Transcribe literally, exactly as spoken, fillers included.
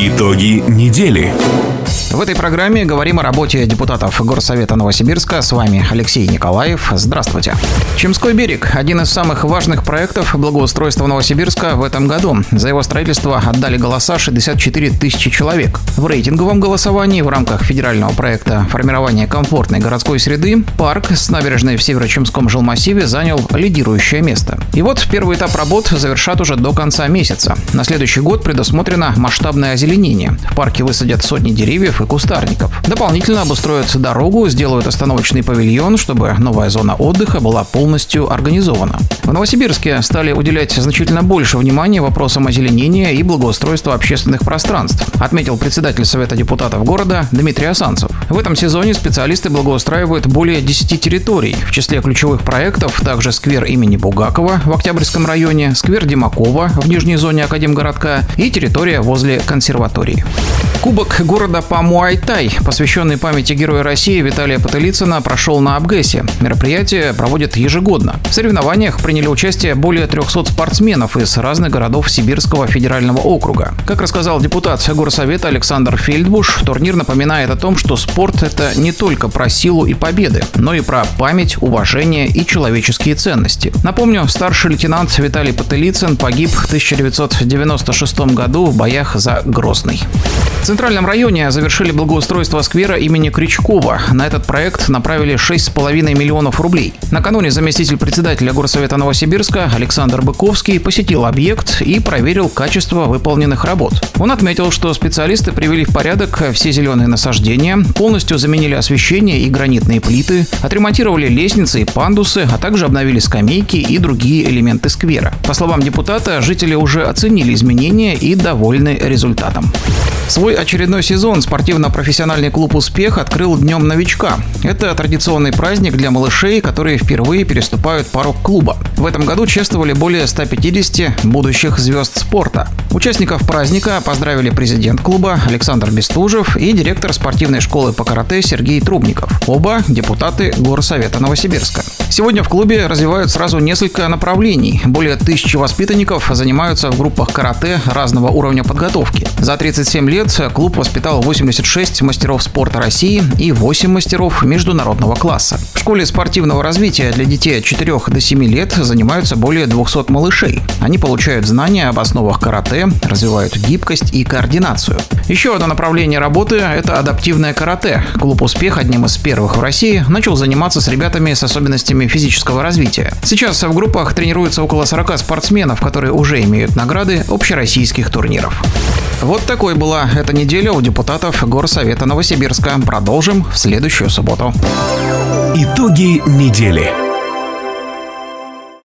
Итоги недели. В этой программе говорим о работе депутатов Горсовета Новосибирска. С вами Алексей Николаев. Здравствуйте. Чемской берег – один из самых важных проектов благоустройства Новосибирска в этом году. За его строительство отдали голоса шестьдесят четыре тысячи человек. В рейтинговом голосовании в рамках федерального проекта формирования комфортной городской среды парк с набережной в Северо-Чемском жилмассиве занял лидирующее место. И вот первый этап работ завершат уже до конца месяца. На следующий год предусмотрено масштабное озеленение. В парке высадят сотни деревьев и кустарников. Дополнительно обустроят дорогу, сделают остановочный павильон, чтобы новая зона отдыха была полностью организована. В Новосибирске стали уделять значительно больше внимания вопросам озеленения и благоустройства общественных пространств, отметил председатель Совета депутатов города Дмитрий Асанцев. В этом сезоне специалисты благоустраивают более десяти территорий. В числе ключевых проектов также сквер имени Бугакова в Октябрьском районе, сквер Демакова в нижней зоне Академгородка и территория возле консерватории. Кубок города по муай-тай, посвященный памяти Героя России Виталия Потылицына, прошел на Абгэсе. Мероприятие проводят ежегодно. В соревнованиях приняли участие более трехсот спортсменов из разных городов Сибирского федерального округа. Как рассказал депутат Горсовета Александр Фельдбуш, турнир напоминает о том, что спорт – это не только про силу и победы, но и про память, уважение и человеческие ценности. Напомню, старший лейтенант Виталий Потылицын погиб в тысяча девятьсот девяносто шестом году в боях за Грозный. В Центральном районе завершили благоустройство сквера имени Крючкова. На этот проект направили шесть с половиной миллионов рублей. Накануне заместитель председателя Горсовета Новосибирска Александр Быковский посетил объект и проверил качество выполненных работ. Он отметил, что специалисты привели в порядок все зеленые насаждения, полностью заменили освещение и гранитные плиты, отремонтировали лестницы и пандусы, а также обновили скамейки и другие элементы сквера. По словам депутата, жители уже оценили изменения и довольны результатом. Свой очередной сезон спортивно-профессиональный клуб «Успех» открыл Днем новичка. Это традиционный праздник для малышей, которые впервые переступают порог клуба. В этом году чествовали более ста пятидесяти будущих звезд спорта. Участников праздника поздравили президент клуба Александр Бестужев и директор спортивной школы по карате Сергей Трубников. Оба депутаты Горсовета Новосибирска. Сегодня в клубе развивают сразу несколько направлений. Более тысячи воспитанников занимаются в группах карате разного уровня подготовки. За тридцать семь лет клуб воспитал восемьдесят шесть мастеров спорта России и восемь мастеров международного класса. В школе спортивного развития для детей от четырёх до семи лет занимаются более двухсот малышей. Они получают знания об основах карате, развивают гибкость и координацию. Еще одно направление работы – это адаптивное карате. Клуб «Успех» одним из первых в России начал заниматься с ребятами с особенностями физического развития. Сейчас в группах тренируются около сорока спортсменов, которые уже имеют награды общероссийских турниров. Вот такой была эта неделя у депутатов Горсовета Новосибирска. Продолжим в следующую субботу. Итоги недели.